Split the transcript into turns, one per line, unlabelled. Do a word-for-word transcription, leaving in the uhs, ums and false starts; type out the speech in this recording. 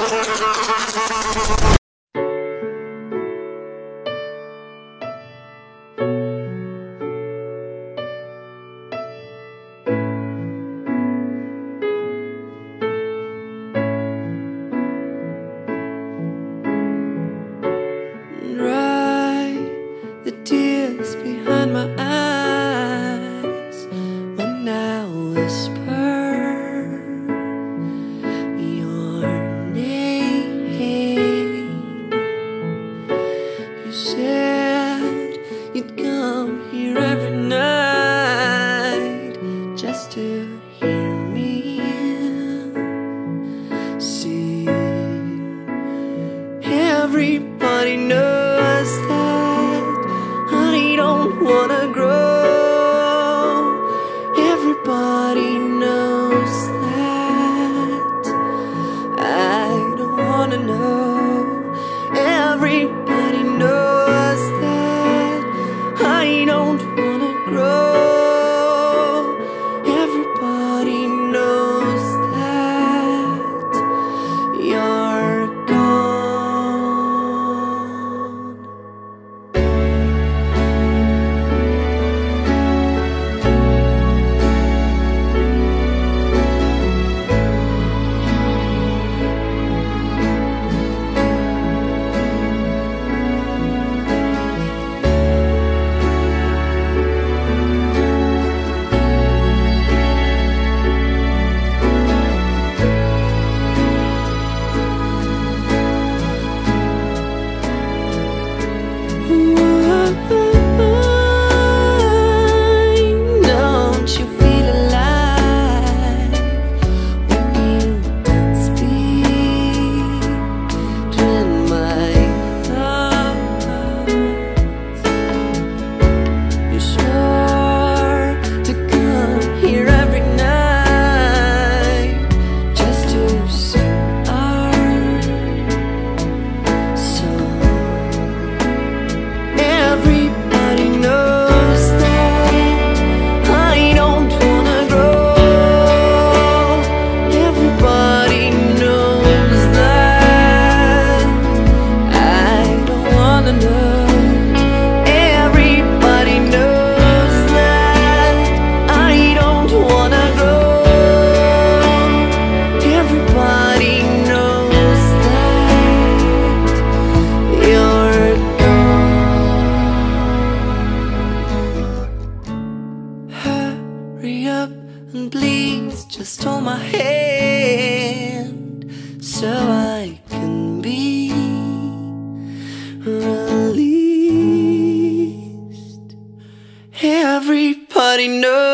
Dry the tears behind my eyes when I whisper your name. You said you'd come here every night just to hear me sing. Everybody knows that I don't wanna grow. Everybody knows that I don't wanna know. Everybody knows that I don't wanna grow. Everybody knows that you're gone. Don't you feel alive when you dance between my thoughts? You swore to come here every night just to sing our song. Everybody knows that I don't wanna grow. Everybody knows that I don't wanna know. Everybody knows that I don't wanna grow. Everybody knows that you're gone. Hurry up and please just hold my hand so I can be released. Everybody knows